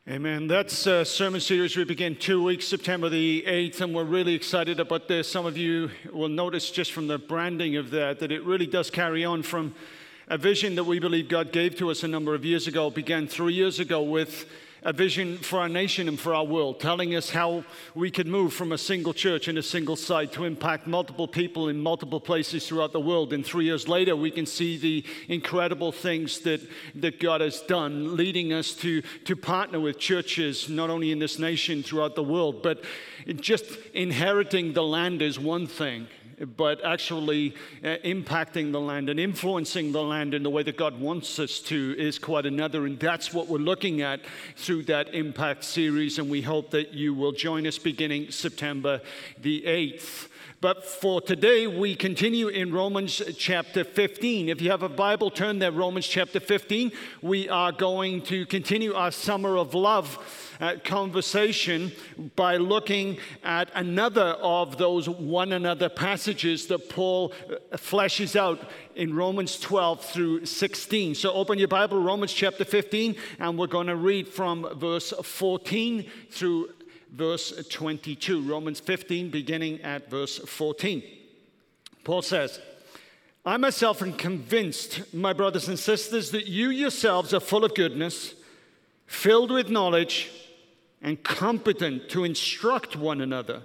Amen. That's a sermon series we begin 2 weeks, September the 8th, and we're really excited about this. Some of you will notice just from the branding of that it really does carry on from a vision that we believe God gave to us a number of years ago. It began 3 years ago with a vision for our nation and for our world, telling us how we could move from a single church in a single site to impact multiple people in multiple places throughout the world. And 3 years later, we can see the incredible things that God has done, leading us to partner with churches, not only in this nation, throughout the world. But just inheriting the land is one thing, but actually impacting the land and influencing the land in the way that God wants us to is quite another. And that's what we're looking at through that Impact series. And we hope that you will join us beginning September the 8th. But for today, we continue in Romans chapter 15. If you have a Bible, turn there, Romans chapter 15. We are going to continue our Summer of Love conversation by looking at another of those one another passages that Paul fleshes out in Romans 12 through 16. So open your Bible, Romans chapter 15, and we're going to read from verse 14 through verse 22. Romans 15, beginning at verse 14. Paul says, I myself am convinced, my brothers and sisters, that you yourselves are full of goodness, filled with knowledge, and competent to instruct one another.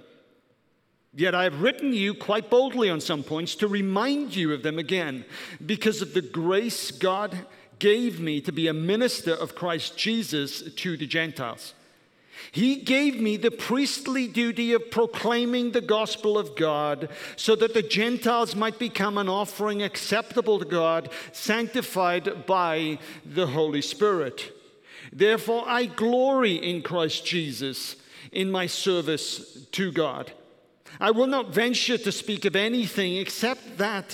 Yet I have written you quite boldly on some points to remind you of them again, because of the grace God gave me to be a minister of Christ Jesus to the Gentiles. He gave me the priestly duty of proclaiming the gospel of God so that the Gentiles might become an offering acceptable to God, sanctified by the Holy Spirit. Therefore, I glory in Christ Jesus in my service to God. I will not venture to speak of anything except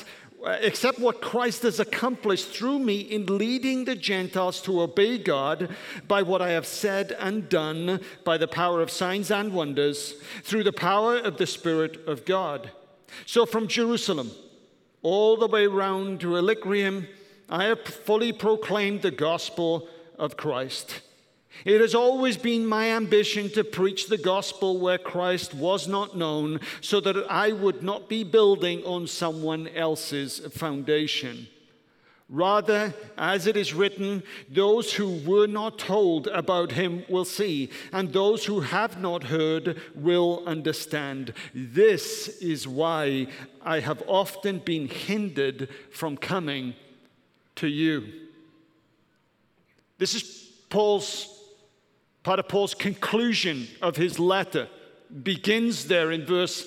what Christ has accomplished through me in leading the Gentiles to obey God by what I have said and done by the power of signs and wonders through the power of the Spirit of God. So from Jerusalem all the way round to Illyricum, I have fully proclaimed the gospel of Christ. It has always been my ambition to preach the gospel where Christ was not known, so that I would not be building on someone else's foundation. Rather, as it is written, those who were not told about him will see, and those who have not heard will understand. This is why I have often been hindered from coming to you. This is part of Paul's conclusion of his letter. Begins there in verse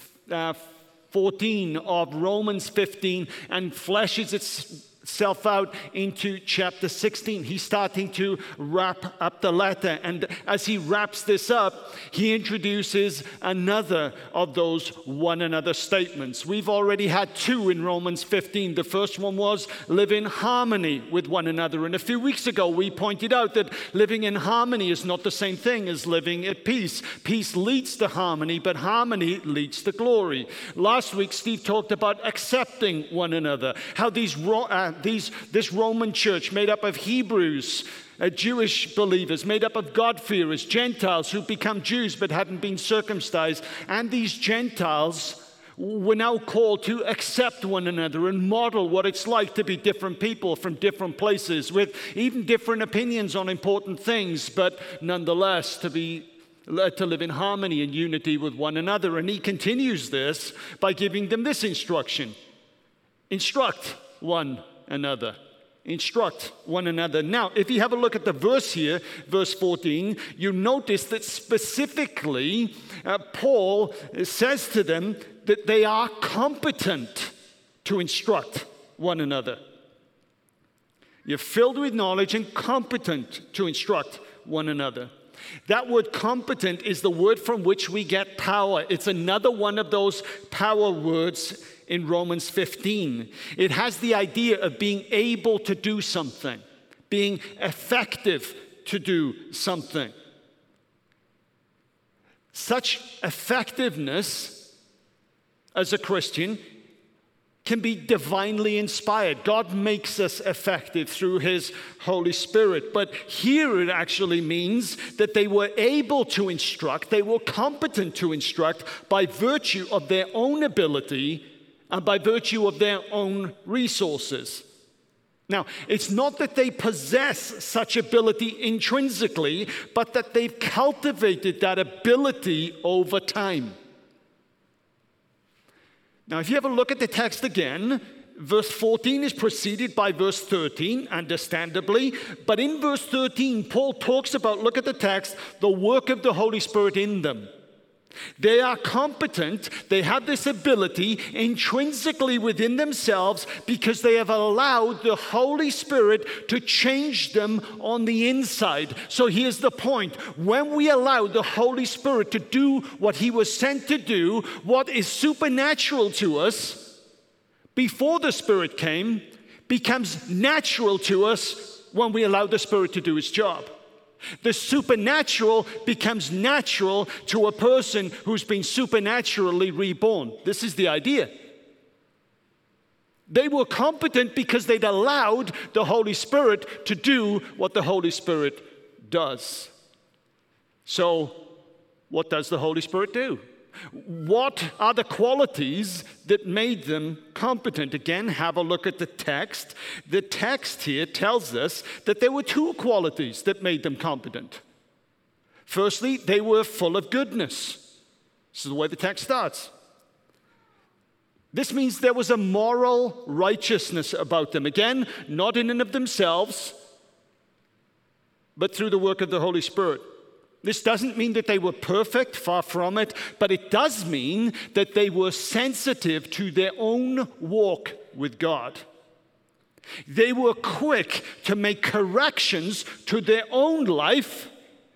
14 of Romans 15 and fleshes itself out into chapter 16. He's starting to wrap up the letter. And as he wraps this up, he introduces another of those one another statements. We've already had two in Romans 15. The first one was live in harmony with one another. And a few weeks ago, we pointed out that living in harmony is not the same thing as living at peace. Peace leads to harmony, but harmony leads to glory. Last week, Steve talked about accepting one another, how this Roman church made up of Hebrews, Jewish believers, made up of God-fearers, Gentiles who become Jews but hadn't been circumcised, and these Gentiles were now called to accept one another and model what it's like to be different people from different places with even different opinions on important things, but nonetheless to live in harmony and unity with one another. And he continues this by giving them this instruction: instruct one another. Instruct one another. Now, if you have a look at the verse here, verse 14, you notice that specifically Paul says to them that they are competent to instruct one another. You're filled with knowledge and competent to instruct one another. That word competent is the word from which we get power. It's another one of those power words in Romans 15. It has the idea of being able to do something, being effective to do something. Such effectiveness as a Christian can be divinely inspired. God makes us effective through his Holy Spirit. But here it actually means that they were able to instruct, they were competent to instruct by virtue of their own ability and by virtue of their own resources. Now, it's not that they possess such ability intrinsically, but that they've cultivated that ability over time. Now, if you have a look at the text again, verse 14 is preceded by verse 13, understandably. But in verse 13, Paul talks about, look at the text, the work of the Holy Spirit in them. They are competent, they have this ability intrinsically within themselves because they have allowed the Holy Spirit to change them on the inside. So here's the point. When we allow the Holy Spirit to do what he was sent to do, what is supernatural to us before the Spirit came becomes natural to us when we allow the Spirit to do his job. The supernatural becomes natural to a person who's been supernaturally reborn. This is the idea. They were competent because they'd allowed the Holy Spirit to do what the Holy Spirit does. So, what does the Holy Spirit do? What are the qualities that made them competent? Again, have a look at the text. The text here tells us that there were two qualities that made them competent. Firstly, they were full of goodness. This is the way the text starts. This means there was a moral righteousness about them. Again, not in and of themselves, but through the work of the Holy Spirit. This doesn't mean that they were perfect, far from it, but it does mean that they were sensitive to their own walk with God. They were quick to make corrections to their own life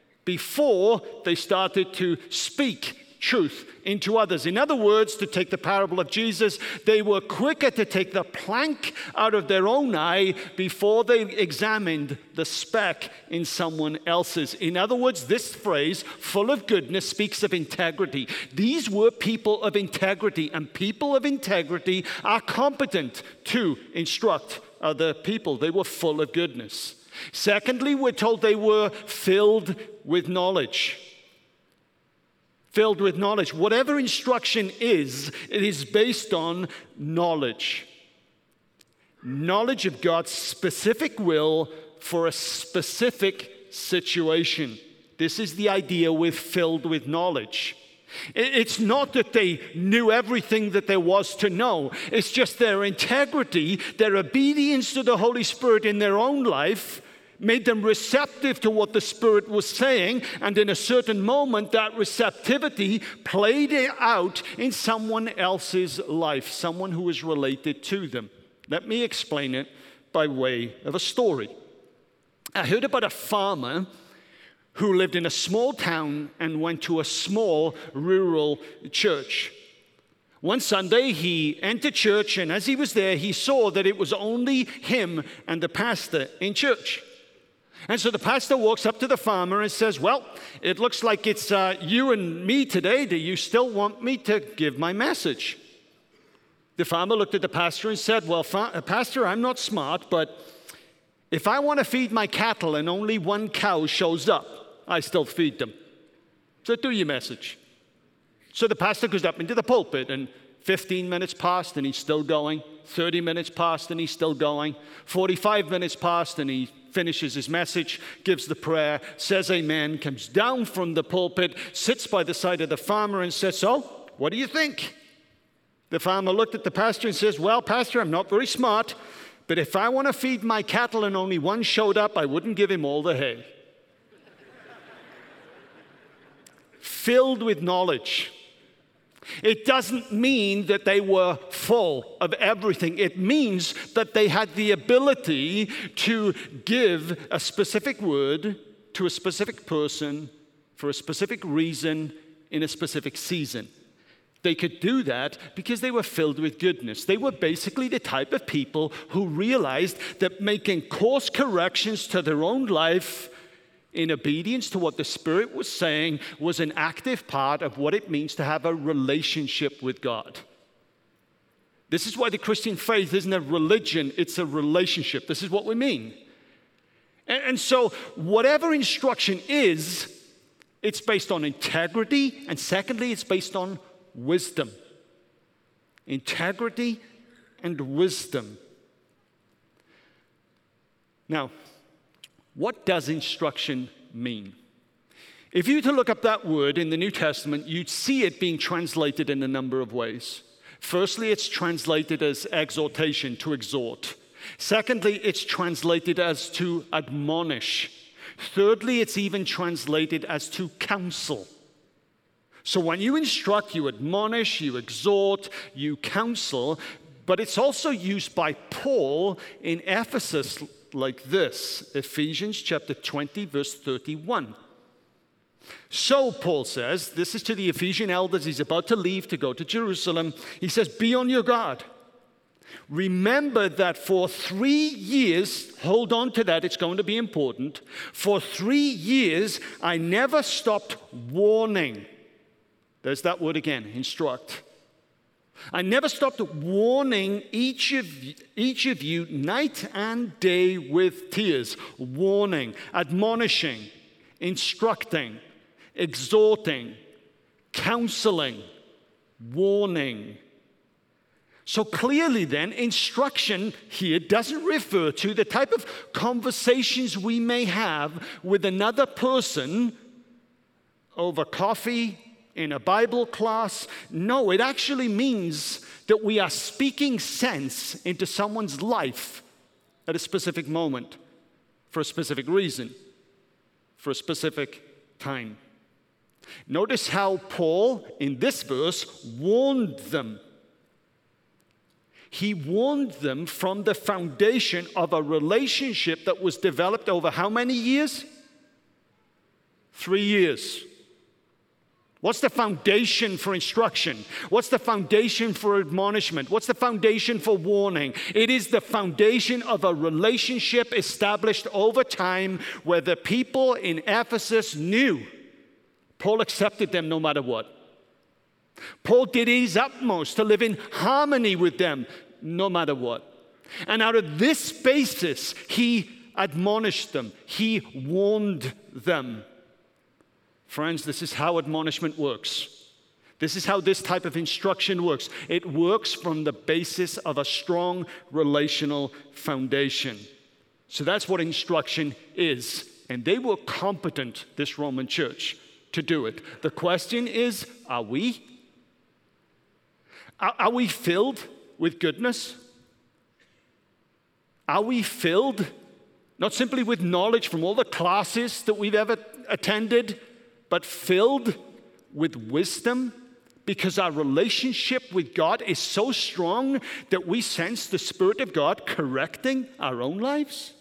before they started to speak truth into others. In other words, to take the parable of Jesus, they were quicker to take the plank out of their own eye before they examined the speck in someone else's. In other words, this phrase, full of goodness, speaks of integrity. These were people of integrity, and people of integrity are competent to instruct other people. They were full of goodness. Secondly, we're told they were filled with knowledge. Filled with knowledge. Whatever instruction is, it is based on knowledge. Knowledge of God's specific will for a specific situation. This is the idea with filled with knowledge. It's not that they knew everything that there was to know. It's just their integrity, their obedience to the Holy Spirit in their own life made them receptive to what the Spirit was saying, and in a certain moment, that receptivity played it out in someone else's life, someone who was related to them. Let me explain it by way of a story. I heard about a farmer who lived in a small town and went to a small rural church. One Sunday, he entered church, and as he was there, he saw that it was only him and the pastor in church. And so the pastor walks up to the farmer and says, "Well, it looks like it's you and me today. Do you still want me to give my message?" The farmer looked at the pastor and said, "Well, Pastor, I'm not smart, but if I want to feed my cattle and only one cow shows up, I still feed them. So do your message." So the pastor goes up into the pulpit, and 15 minutes passed and he's still going. 30 minutes passed and he's still going. 45 minutes passed and he finishes his message, gives the prayer, says amen, comes down from the pulpit, sits by the side of the farmer and says, "So, what do you think?" The farmer looked at the pastor and says, "Well, Pastor, I'm not very smart, but if I want to feed my cattle and only one showed up, I wouldn't give him all the hay." Filled with knowledge. It doesn't mean that they were full of everything. It means that they had the ability to give a specific word to a specific person for a specific reason in a specific season. They could do that because they were filled with goodness. They were basically the type of people who realized that making course corrections to their own life in obedience to what the Spirit was saying was an active part of what it means to have a relationship with God. This is why the Christian faith isn't a religion, it's a relationship. This is what we mean. And so, whatever instruction is, it's based on integrity, and secondly, it's based on wisdom. Integrity and wisdom. Now, what does instruction mean? If you were to look up that word in the New Testament, you'd see it being translated in a number of ways. Firstly, it's translated as exhortation, to exhort. Secondly, it's translated as to admonish. Thirdly, it's even translated as to counsel. So when you instruct, you admonish, you exhort, you counsel, but it's also used by Paul in Ephesus like this, Ephesians chapter 20, verse 31. So, Paul says, this is to the Ephesian elders, he's about to leave to go to Jerusalem. He says, be on your guard. Remember that for 3 years, hold on to that, it's going to be important. For 3 years, I never stopped warning. There's that word again, instruct. I never stopped warning each of you night and day with tears. Warning, admonishing, instructing, exhorting, counseling, warning. So clearly then, instruction here doesn't refer to the type of conversations we may have with another person over coffee, in a Bible class. No, it actually means that we are speaking sense into someone's life at a specific moment, for a specific reason, for a specific time. Notice how Paul, in this verse, warned them. He warned them from the foundation of a relationship that was developed over how many years? 3 years. What's the foundation for instruction? What's the foundation for admonishment? What's the foundation for warning? It is the foundation of a relationship established over time where the people in Ephesus knew Paul accepted them no matter what. Paul did his utmost to live in harmony with them no matter what. And out of this basis, he admonished them. He warned them. Friends, this is how admonishment works. This is how this type of instruction works. It works from the basis of a strong relational foundation. So that's what instruction is. And they were competent, this Roman church, to do it. The question is, are we? Are we filled with goodness? Are we filled not simply with knowledge from all the classes that we've ever attended, but filled with wisdom because our relationship with God is so strong that we sense the Spirit of God correcting our own lives?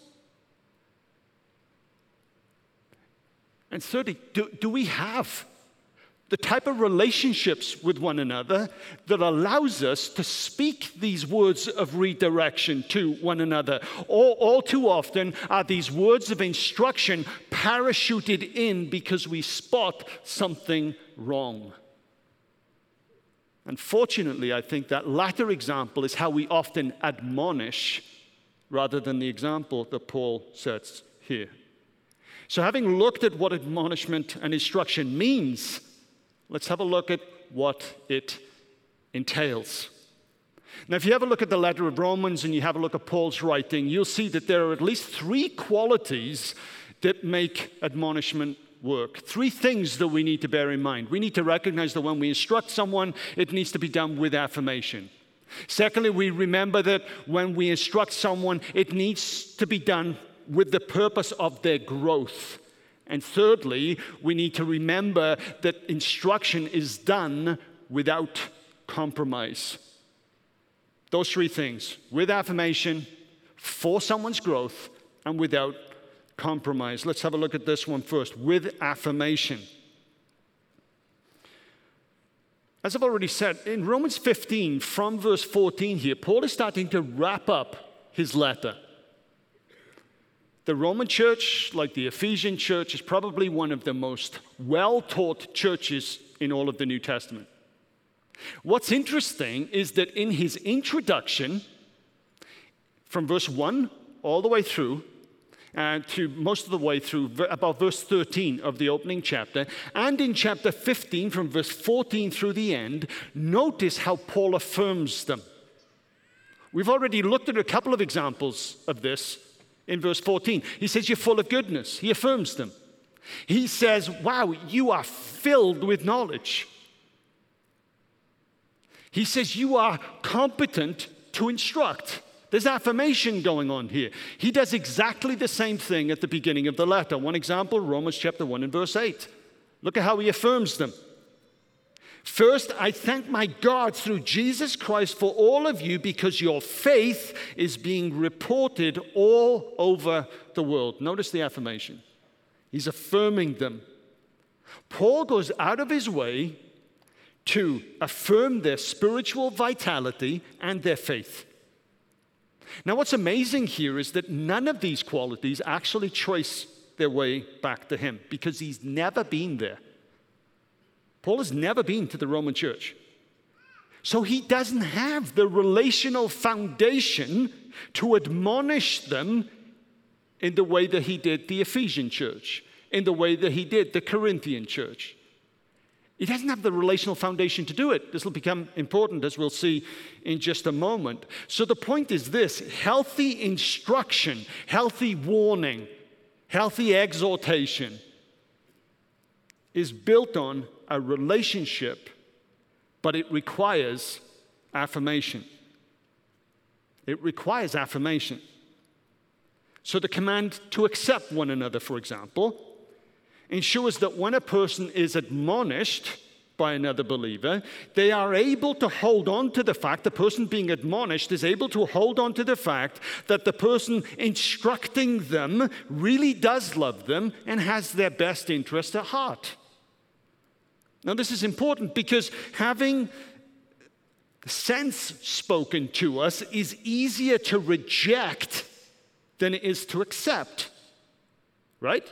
And thirdly, do we have the type of relationships with one another that allows us to speak these words of redirection to one another? All too often are these words of instruction parachuted in because we spot something wrong. Unfortunately, I think that latter example is how we often admonish rather than the example that Paul sets here. So having looked at what admonishment and instruction means, let's have a look at what it entails. Now, if you have a look at the letter of Romans and you have a look at Paul's writing, you'll see that there are at least 3 qualities that make admonishment work. 3 things that we need to bear in mind. We need to recognize that when we instruct someone, it needs to be done with affirmation. Secondly, we remember that when we instruct someone, it needs to be done with the purpose of their growth. And thirdly, we need to remember that instruction is done without compromise. Those 3 things, with affirmation, for someone's growth, and without compromise. Let's have a look at this one first, with affirmation. As I've already said, in Romans 15, from verse 14 here, Paul is starting to wrap up his letter. The Roman church, like the Ephesian church, is probably one of the most well-taught churches in all of the New Testament. What's interesting is that in his introduction, from verse 1 all the way through, to most of the way through about verse 13 of the opening chapter, and in chapter 15 from verse 14 through the end, notice how Paul affirms them. We've already looked at a couple of examples of this in verse 14. He says, you're full of goodness. He affirms them. He says, wow, you are filled with knowledge. He says, you are competent to instruct. There's affirmation going on here. He does exactly the same thing at the beginning of the letter. One example, Romans chapter 1 and verse 8. Look at how he affirms them. First, I thank my God through Jesus Christ for all of you because your faith is being reported all over the world. Notice the affirmation. He's affirming them. Paul goes out of his way to affirm their spiritual vitality and their faith. Now, what's amazing here is that none of these qualities actually trace their way back to him because he's never been there. Paul has never been to the Roman church. So he doesn't have the relational foundation to admonish them in the way that he did the Ephesian church, in the way that he did the Corinthian church. He doesn't have the relational foundation to do it. This will become important, as we'll see in just a moment. So the point is this: healthy instruction, healthy warning, healthy exhortation is built on a relationship, but it requires affirmation. It requires affirmation. So the command to accept one another, for example, ensures that when a person is admonished by another believer, they are able to hold on to the fact, the person being admonished is able to hold on to the fact that the person instructing them really does love them and has their best interest at heart. Now, this is important because having sense spoken to us is easier to reject than it is to accept, right?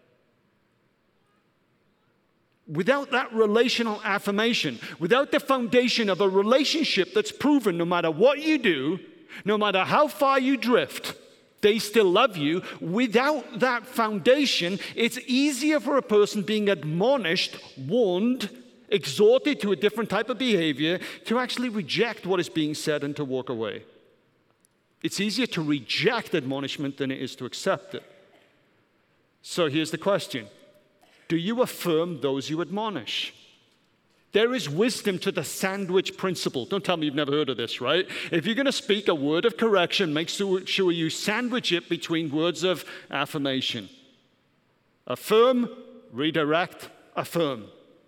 Without that relational affirmation, without the foundation of a relationship that's proven no matter what you do, no matter how far you drift, they still love you. Without that foundation, it's easier for a person being admonished, warned, exhorted to a different type of behavior to actually reject what is being said and to walk away. It's easier to reject admonishment than it is to accept it. So here's the question. Do you affirm those you admonish? There is wisdom to the sandwich principle. Don't tell me you've never heard of this, right? If you're going to speak a word of correction, make sure you sandwich it between words of affirmation. Affirm, redirect, affirm.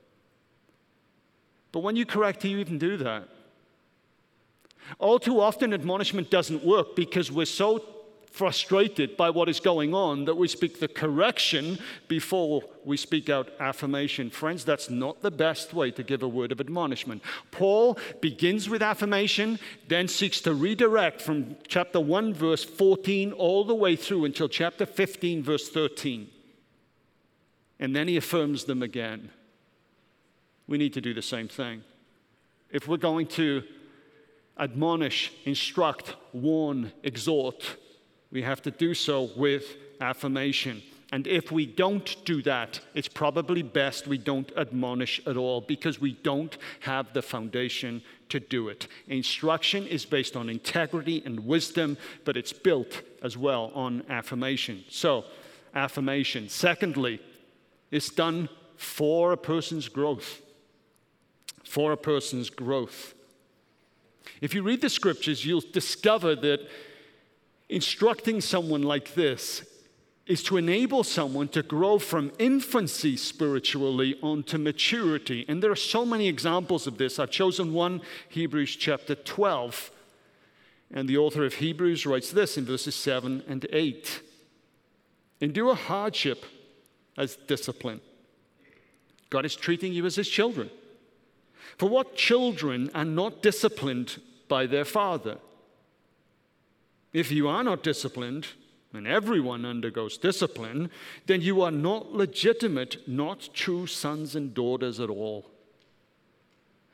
But when you correct, do you even do that? All too often, admonishment doesn't work because we're so frustrated by what is going on that we speak the correction before we speak out affirmation. Friends, that's not the best way to give a word of admonishment. Paul begins with affirmation, then seeks to redirect from chapter 1, verse 14, all the way through until chapter 15, verse 13. And then he affirms them again. We need to do the same thing. If we're going to admonish, instruct, warn, exhort, we have to do so with affirmation. And if we don't do that, it's probably best we don't admonish at all because we don't have the foundation to do it. Instruction is based on integrity and wisdom, but it's built as well on affirmation. So, affirmation. Secondly, it's done for a person's growth. For a person's growth. If you read the scriptures, you'll discover that instructing someone like this is to enable someone to grow from infancy spiritually onto maturity. And there are so many examples of this. I've chosen one, Hebrews chapter 12. And the author of Hebrews writes this in verses 7 and 8. Endure hardship as discipline. God is treating you as his children. For what children are not disciplined by their father? If you are not disciplined, and everyone undergoes discipline, then you are not legitimate, not true sons and daughters at all.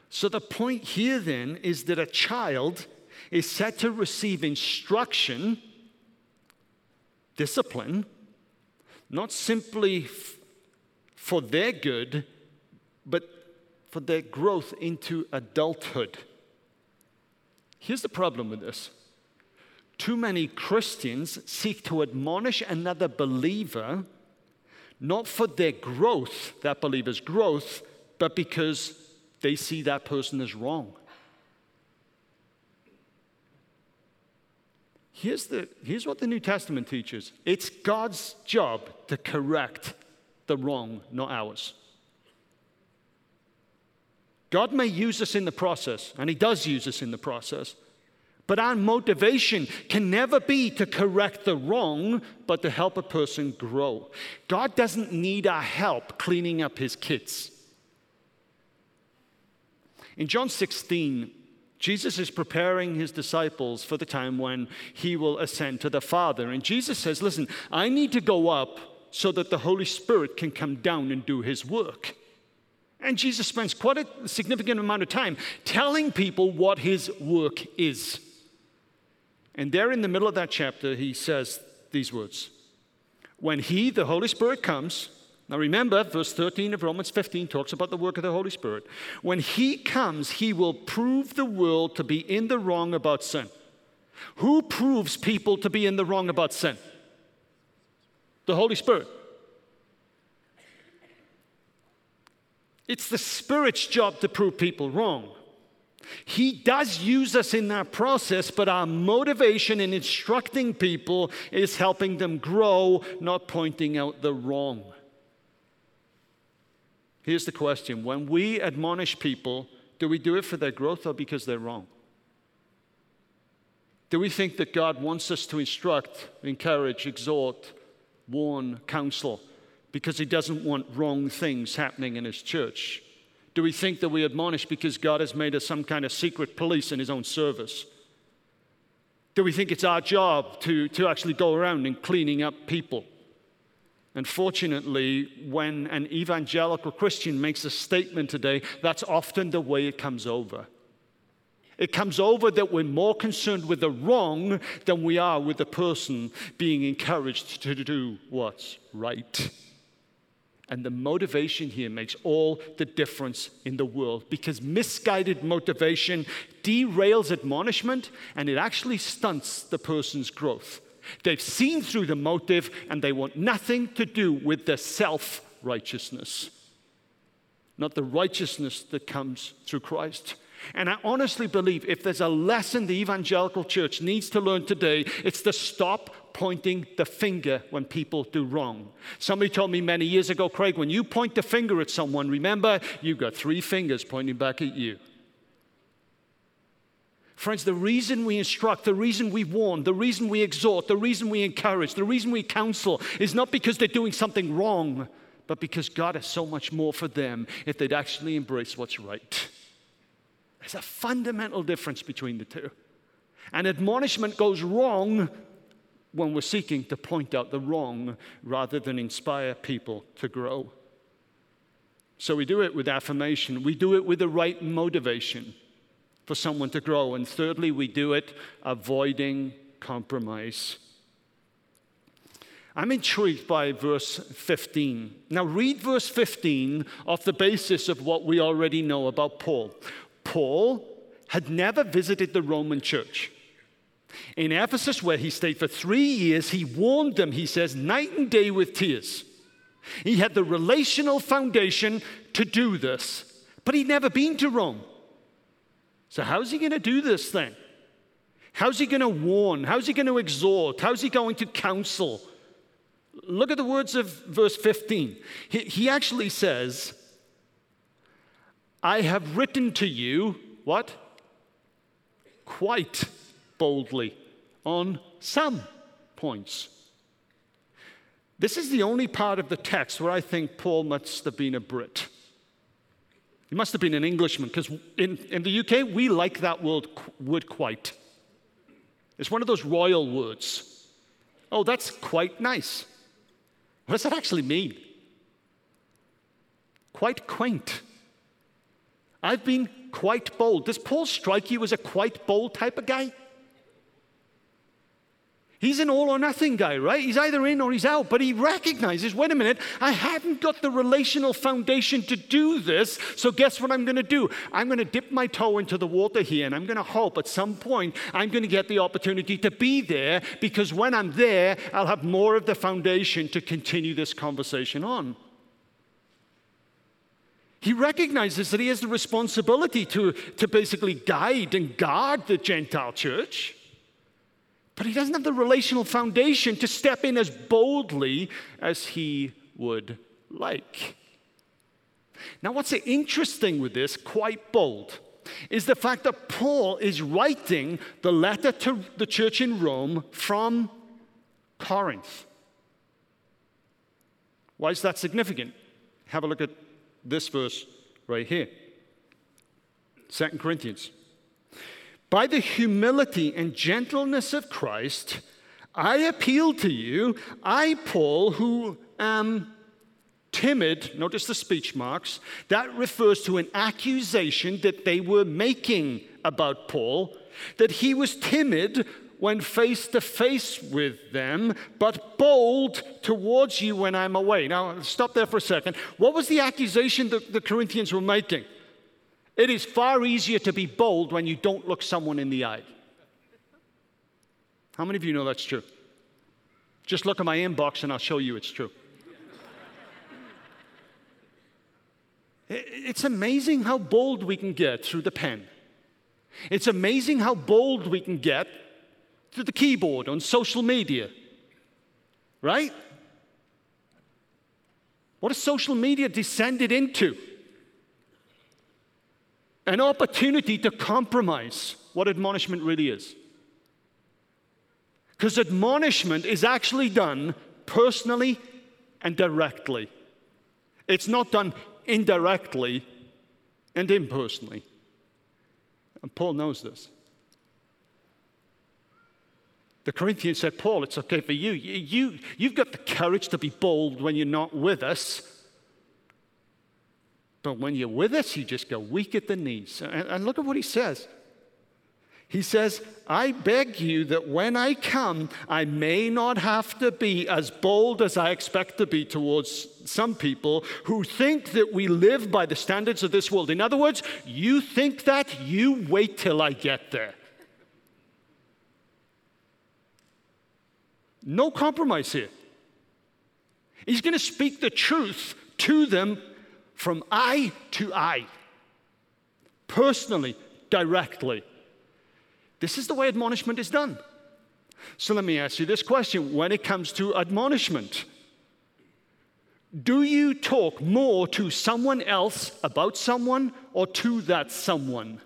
So the point here then is that a child is set to receive instruction, discipline, not simply for their good, but for their growth into adulthood. Here's the problem with this. Too many Christians seek to admonish another believer, not for their growth, that believer's growth, but because they see that person as wrong. Here's what the New Testament teaches. It's God's job to correct the wrong, not ours. God may use us in the process, and He does use us in the process, but our motivation can never be to correct the wrong, but to help a person grow. God doesn't need our help cleaning up His kids. In John 16, Jesus is preparing His disciples for the time when He will ascend to the Father. And Jesus says, listen, I need to go up so that the Holy Spirit can come down and do His work. And Jesus spends quite a significant amount of time telling people what His work is. And there in the middle of that chapter, He says these words. When He, the Holy Spirit, comes, now remember, verse 13 of Romans 15 talks about the work of the Holy Spirit. When He comes, He will prove the world to be in the wrong about sin. Who proves people to be in the wrong about sin? The Holy Spirit. It's the Spirit's job to prove people wrong. He does use us in that process, but our motivation in instructing people is helping them grow, not pointing out the wrong. Here's the question. When we admonish people, do we do it for their growth or because they're wrong? Do we think that God wants us to instruct, encourage, exhort, warn, counsel, because He doesn't want wrong things happening in His church? Do we think that we admonish because God has made us some kind of secret police in His own service? Do we think it's our job to actually go around and cleaning up people? Unfortunately, when an evangelical Christian makes a statement today, that's often the way it comes over. It comes over that we're more concerned with the wrong than we are with the person being encouraged to do what's right. And the motivation here makes all the difference in the world, because misguided motivation derails admonishment and it actually stunts the person's growth. They've seen through the motive and they want nothing to do with the self-righteousness, not the righteousness that comes through Christ. And I honestly believe if there's a lesson the evangelical church needs to learn today, it's to stop pointing the finger when people do wrong. Somebody told me many years ago, Craig, when you point the finger at someone, remember, you've got 3 fingers pointing back at you. Friends, the reason we instruct, the reason we warn, the reason we exhort, the reason we encourage, the reason we counsel is not because they're doing something wrong, but because God has so much more for them if they'd actually embrace what's right. There's a fundamental difference between the two. And admonishment goes wrong when we're seeking to point out the wrong rather than inspire people to grow. So we do it with affirmation. We do it with the right motivation for someone to grow. And thirdly, we do it avoiding compromise. I'm intrigued by verse 15. Now read verse 15 off the basis of what we already know about Paul. Paul had never visited the Roman church. In Ephesus, where he stayed for 3 years, he warned them, he says, night and day with tears. He had the relational foundation to do this, but he'd never been to Rome. So how's he going to do this then? How's he going to warn? How's he going to exhort? How's he going to counsel? Look at the words of verse 15. He actually says, I have written to you, what? Quite boldly on some points. This is the only part of the text where I think Paul must have been a Brit. He must have been an Englishman, because in the UK, we like that word quite. It's one of those royal words. Oh, that's quite nice. What does that actually mean? Quite quaint. I've been quite bold. Does Paul strike you as a quite bold type of guy? He's an all or nothing guy, right? He's either in or he's out, but he recognizes, wait a minute, I haven't got the relational foundation to do this, so guess what I'm going to do? I'm going to dip my toe into the water here, and I'm going to hope at some point I'm going to get the opportunity to be there, because when I'm there, I'll have more of the foundation to continue this conversation on. He recognizes that he has the responsibility to basically guide and guard the Gentile church. But he doesn't have the relational foundation to step in as boldly as he would like. Now, what's interesting with this, quite bold, is the fact that Paul is writing the letter to the church in Rome from Corinth. Why is that significant? Have a look at this verse right here. 2 Corinthians. By the humility and gentleness of Christ, I appeal to you, I, Paul, who am timid. Notice the speech marks. That refers to an accusation that they were making about Paul, that he was timid when face to face with them, but bold towards you when I'm away. Now, stop there for a second. What was the accusation that the Corinthians were making? It is far easier to be bold when you don't look someone in the eye. How many of you know that's true? Just look at my inbox and I'll show you it's true. It's amazing how bold we can get through the pen. It's amazing how bold we can get through the keyboard on social media. Right? What has social media descended into? An opportunity to compromise what admonishment really is. Because admonishment is actually done personally and directly. It's not done indirectly and impersonally. And Paul knows this. The Corinthians said, Paul, it's okay for you. You've got the courage to be bold when you're not with us. But when you're with us, you just go weak at the knees. And look at what he says. He says, I beg you that when I come, I may not have to be as bold as I expect to be towards some people who think that we live by the standards of this world. In other words, you think that, you wait till I get there. No compromise here. He's going to speak the truth to them from eye to eye, personally, directly. This is the way admonishment is done. So let me ask you this question. When it comes to admonishment, do you talk more to someone else about someone or to that someone?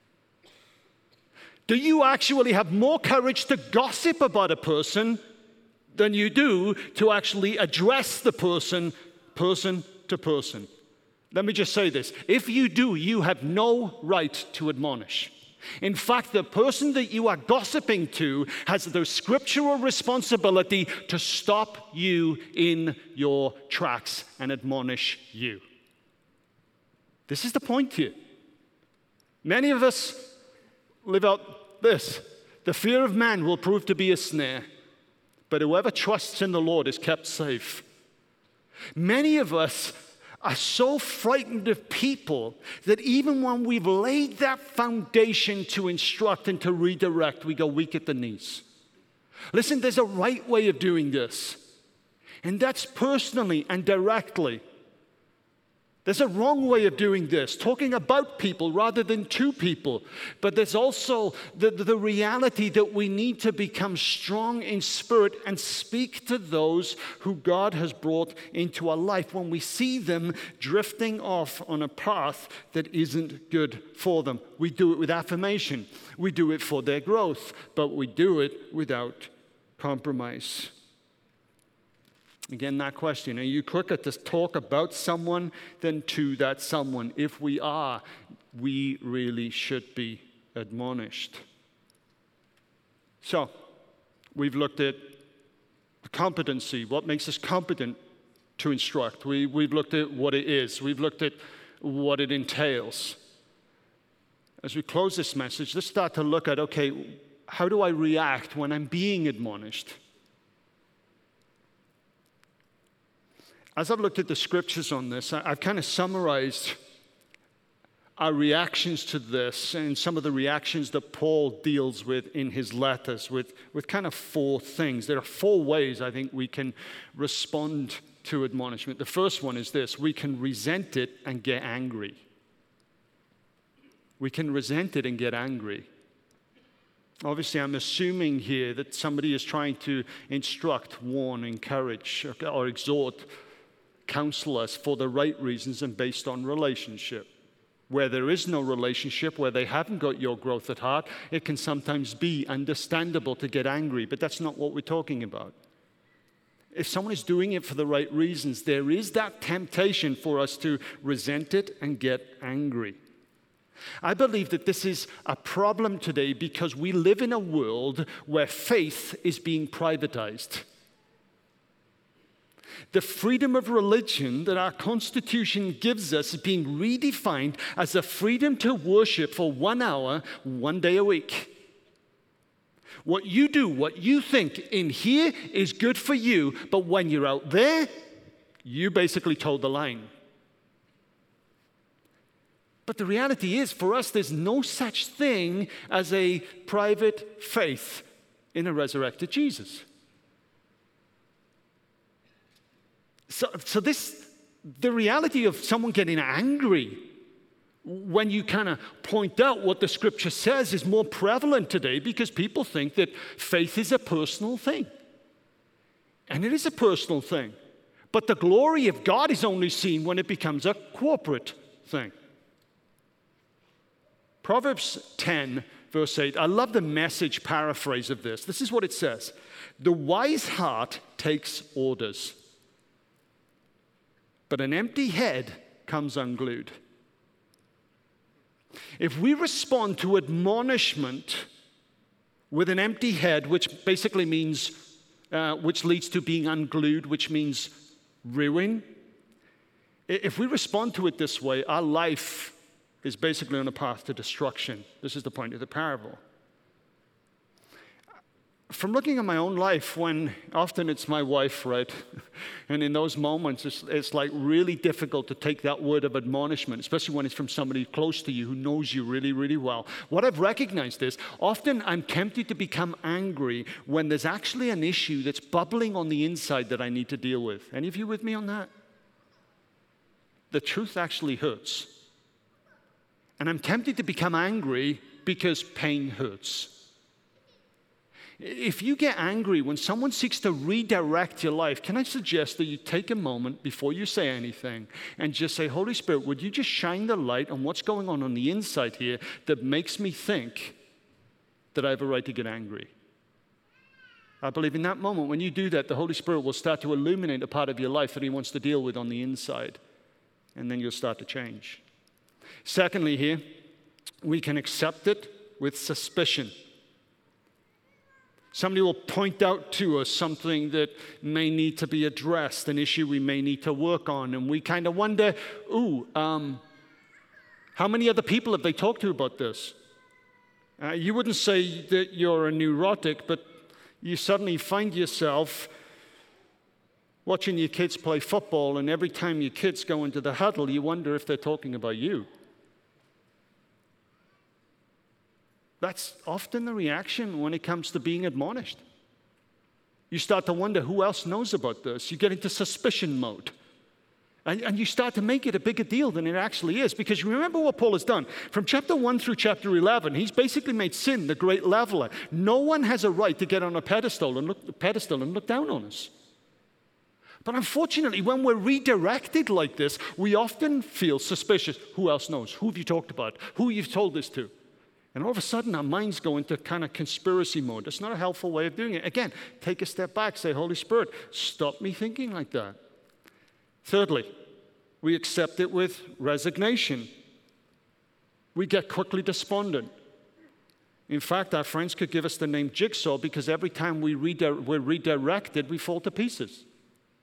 Do you actually have more courage to gossip about a person than you do to actually address the person to person? Let me just say this. If you do, you have no right to admonish. In fact, the person that you are gossiping to has the scriptural responsibility to stop you in your tracks and admonish you. This is the point here. Many of us live out this. The fear of man will prove to be a snare, but whoever trusts in the Lord is kept safe. Many of us are so frightened of people that even when we've laid that foundation to instruct and to redirect, we go weak at the knees. Listen, there's a right way of doing this, and that's personally and directly. There's a wrong way of doing this, talking about people rather than to people. But there's also the reality that we need to become strong in spirit and speak to those who God has brought into our life when we see them drifting off on a path that isn't good for them. We do it with affirmation. We do it for their growth, but we do it without compromise. Again, that question, are you quicker to talk about someone than to that someone? If we are, we really should be admonished. So, we've looked at competency, what makes us competent to instruct. We've looked at what it is. We've looked at what it entails. as we close this message, let's start to look at, okay, how do I react when I'm being admonished? As I've looked at the scriptures on this, I've kind of summarized our reactions to this and some of the reactions that Paul deals with in his letters with kind of four things. There are four ways I think we can respond to admonishment. The first one is this: we can resent it and get angry. We can resent it and get angry. Obviously, I'm assuming here that somebody is trying to instruct, warn, encourage, or exhort, counsel us for the right reasons and based on relationship. Where there is no relationship, where they haven't got your growth at heart, it can sometimes be understandable to get angry, but that's not what we're talking about. If someone is doing it for the right reasons, there is that temptation for us to resent it and get angry. I believe that this is a problem today because we live in a world where faith is being privatized. The freedom of religion that our Constitution gives us is being redefined as a freedom to worship for 1 hour, 1 day a week. What you do, what you think in here is good for you, but when you're out there, you basically toed the line. But the reality is, for us, there's no such thing as a private faith in a resurrected Jesus. So the reality of someone getting angry when you kind of point out what the scripture says is more prevalent today because people think that faith is a personal thing. And it is a personal thing. But the glory of God is only seen when it becomes a corporate thing. Proverbs 10, verse 8. I love the Message paraphrase of this. This is what it says: the wise heart takes orders, but an empty head comes unglued. If we respond to admonishment with an empty head, which basically means, which leads to being unglued, which means ruin, if we respond to it this way, our life is basically on a path to destruction. This is the point of the parable. From looking at my own life, when often it's my wife, right? And in those moments, it's like really difficult to take that word of admonishment, especially when it's from somebody close to you who knows you really, really well. What I've recognized is often I'm tempted to become angry when there's actually an issue that's bubbling on the inside that I need to deal with. Any of you with me on that? The truth actually hurts. And I'm tempted to become angry because pain hurts. If you get angry when someone seeks to redirect your life, can I suggest that you take a moment before you say anything and just say, Holy Spirit, would you just shine the light on what's going on the inside here that makes me think that I have a right to get angry? I believe in that moment, when you do that, the Holy Spirit will start to illuminate a part of your life that He wants to deal with on the inside, and then you'll start to change. Secondly, here, we can accept it with suspicion. Somebody will point out to us something that may need to be addressed, an issue we may need to work on, and we kind of wonder, how many other people have they talked to about this? You wouldn't say that you're a neurotic, but you suddenly find yourself watching your kids play football, and every time your kids go into the huddle, you wonder if they're talking about you. That's often the reaction when it comes to being admonished. You start to wonder who else knows about this. You get into suspicion mode. And you start to make it a bigger deal than it actually is. Because you remember what Paul has done. From chapter 1 through chapter 11, he's basically made sin the great leveler. No one has a right to get on a pedestal and look down on us. But unfortunately, when we're redirected like this, we often feel suspicious. Who else knows? Who have you talked about? Who you've told this to? And all of a sudden, our minds go into kind of conspiracy mode. It's not a helpful way of doing it. Again, take a step back. Say, Holy Spirit, stop me thinking like that. Thirdly, we accept it with resignation. We get quickly despondent. In fact, our friends could give us the name Jigsaw because every time we're redirected, we fall to pieces.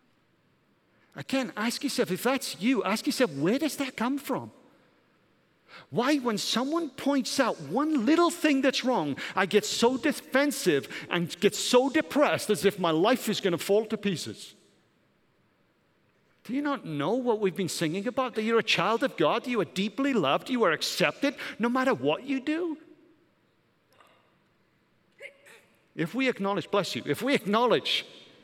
Again, ask yourself, if that's you, ask yourself, where does that come from? Why, when someone points out one little thing that's wrong, I get so defensive and get so depressed as if my life is going to fall to pieces? Do you not know what we've been singing about? That you're a child of God, you are deeply loved, you are accepted, no matter what you do? If we acknowledge, bless you, if we acknowledge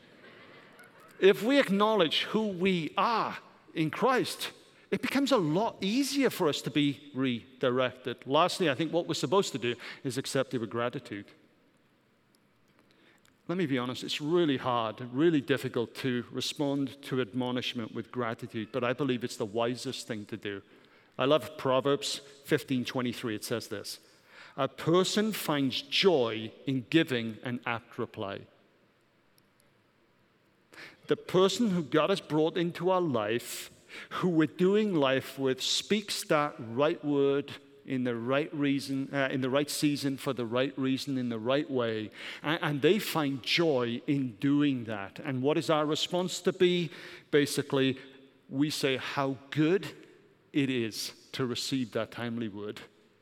who we are in Christ, it becomes a lot easier for us to be redirected. Lastly, I think what we're supposed to do is accept it with gratitude. Let me be honest, it's really hard, really difficult to respond to admonishment with gratitude, but I believe it's the wisest thing to do. I love Proverbs 15:23. It says this: a person finds joy in giving an apt reply. The person who God has brought into our life, who we're doing life with, speaks that right word in the right reason, in the right season, for the right reason, in the right way. And they find joy in doing that. And what is our response to be? Basically, we say how good it is to receive that timely word.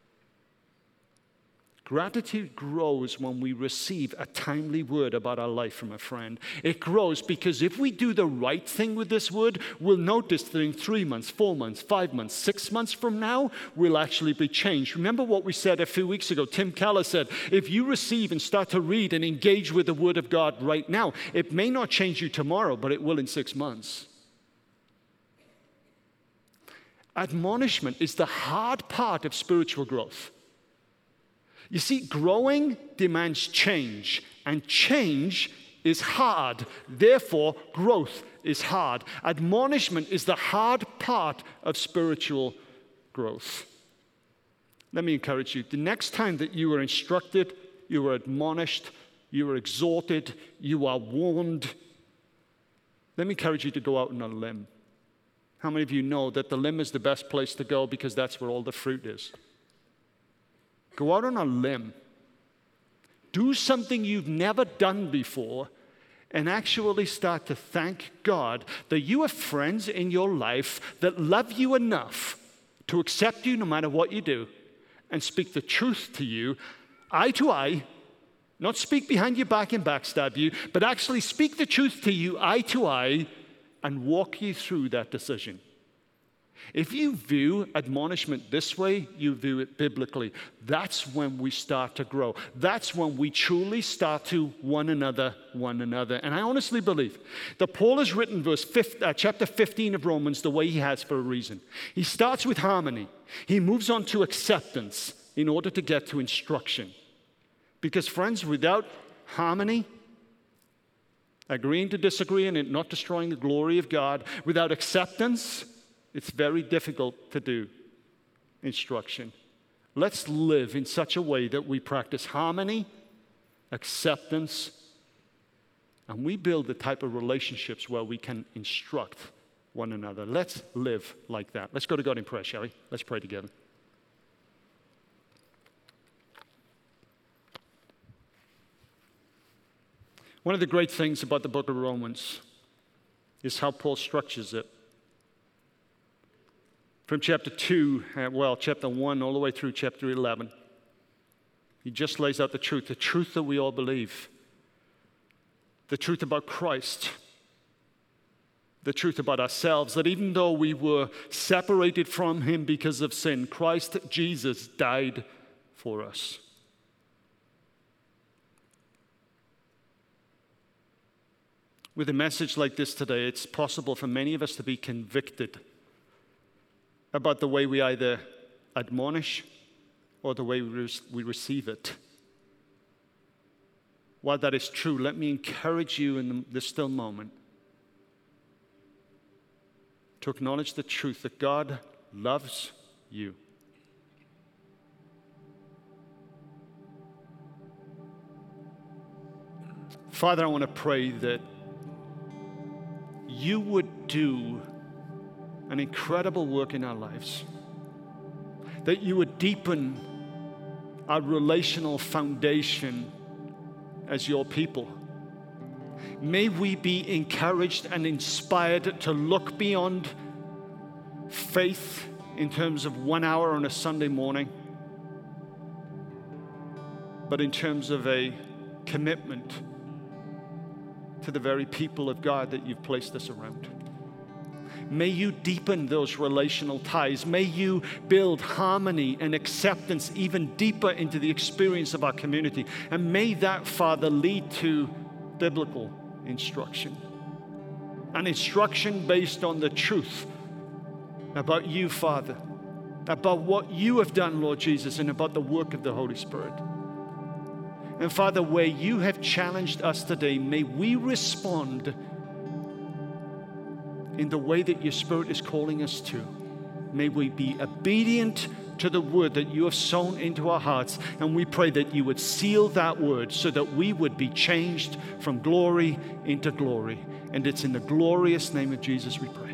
Gratitude grows when we receive a timely word about our life from a friend. It grows because if we do the right thing with this word, we'll notice that in 3 months, 4 months, 5 months, 6 months from now, we'll actually be changed. Remember what we said a few weeks ago? Tim Keller said, if you receive and start to read and engage with the word of God right now, it may not change you tomorrow, but it will in 6 months. Admonishment is the hard part of spiritual growth. You see, growing demands change, and change is hard. Therefore, growth is hard. Admonishment is the hard part of spiritual growth. Let me encourage you. The next time that you are instructed, you are admonished, you are exhorted, you are warned, let me encourage you to go out on a limb. How many of you know that the limb is the best place to go because that's where all the fruit is? Go out on a limb. Do something you've never done before and actually start to thank God that you have friends in your life that love you enough to accept you no matter what you do and speak the truth to you, eye to eye, not speak behind your back and backstab you, but actually speak the truth to you eye to eye and walk you through that decision. If you view admonishment this way, you view it biblically. That's when we start to grow. That's when we truly start to one another. And I honestly believe that Paul has written chapter 15 of Romans the way he has for a reason. He starts with harmony. He moves on to acceptance in order to get to instruction. Because friends, without harmony, agreeing to disagree and it not destroying the glory of God, without acceptance, it's very difficult to do instruction. Let's live in such a way that we practice harmony, acceptance, and we build the type of relationships where we can instruct one another. Let's live like that. Let's go to God in prayer, shall we? Let's pray together. One of the great things about the book of Romans is how Paul structures it. From chapter 1 all the way through chapter 11. He just lays out the truth that we all believe, the truth about Christ, the truth about ourselves, that even though we were separated from him because of sin, Christ Jesus died for us. With a message like this today, it's possible for many of us to be convicted about the way we either admonish or the way we receive it. While that is true, let me encourage you in this still moment to acknowledge the truth that God loves you. Father, I want to pray that you would do an incredible work in our lives, that you would deepen our relational foundation as your people. May we be encouraged and inspired to look beyond faith in terms of 1 hour on a Sunday morning, but in terms of a commitment to the very people of God that you've placed us around. May you deepen those relational ties. May you build harmony and acceptance even deeper into the experience of our community. And may that, Father, lead to biblical instruction. An instruction based on the truth about you, Father, about what you have done, Lord Jesus, and about the work of the Holy Spirit. And Father, where you have challenged us today, may we respond in the way that your Spirit is calling us to. May we be obedient to the word that you have sown into our hearts. And we pray that you would seal that word so that we would be changed from glory into glory. And it's in the glorious name of Jesus we pray.